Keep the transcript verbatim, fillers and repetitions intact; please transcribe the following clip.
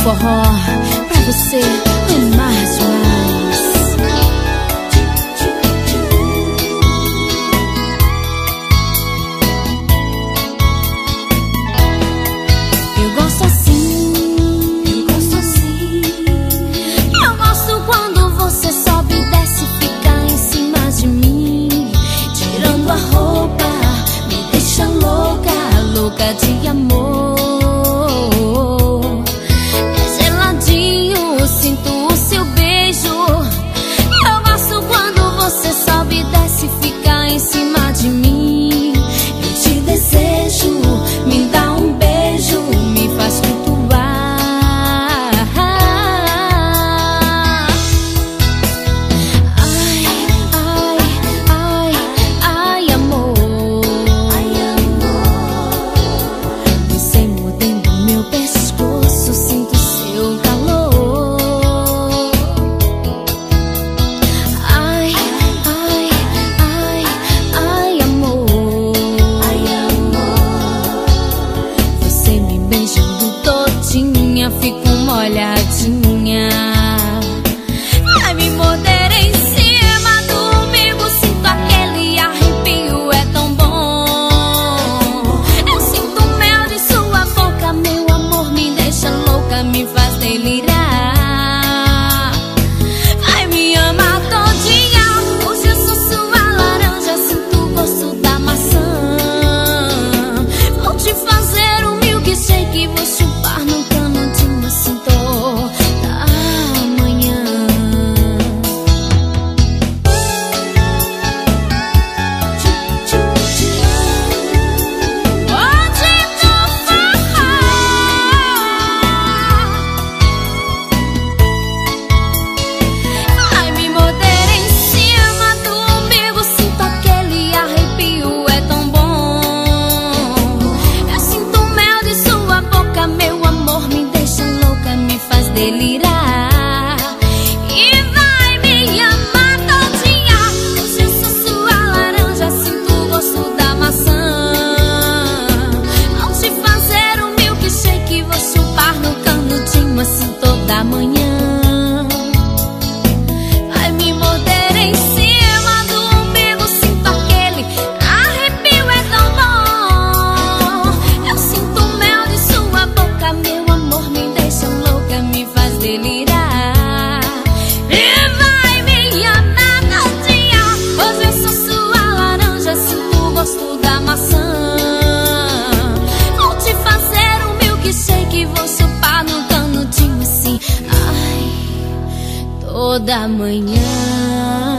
forró pra você amar demais. Eu gosto assim, eu gosto assim. Eu gosto quando você sobe e desce, fica em cima de mim, tirando a roupa, me deixa louca, louca de amor. Fico molhadinha. Ai, me morder em cima do umbigo, sinto aquele arrepio, é tão bom. Eu sinto mel de sua boca, meu amor me deixa louca, me faz delirar. Vai me amar todinha, hoje eu sou sua laranja, sinto o gosto da maçã. Vou te fazer um milkshake, vou chupar no delirar. E vai me amar todinha, hoje eu sou sua laranja, sinto o gosto da maçã. Vou te fazer um milkshake, vou chupar no canudinho assim toda manhã. Vai me morder em cima do umbigo, sinto aquele arrepio, é tão bom. Eu sinto o mel de sua boca, meu amor me deixa louca, me faz delirar. E vai me amar todinha, hoje eu sou sua laranja, sinto o gosto da maçã. Vou te fazer um milkshake, vou chupar no canudinho assim, ai, toda manhã.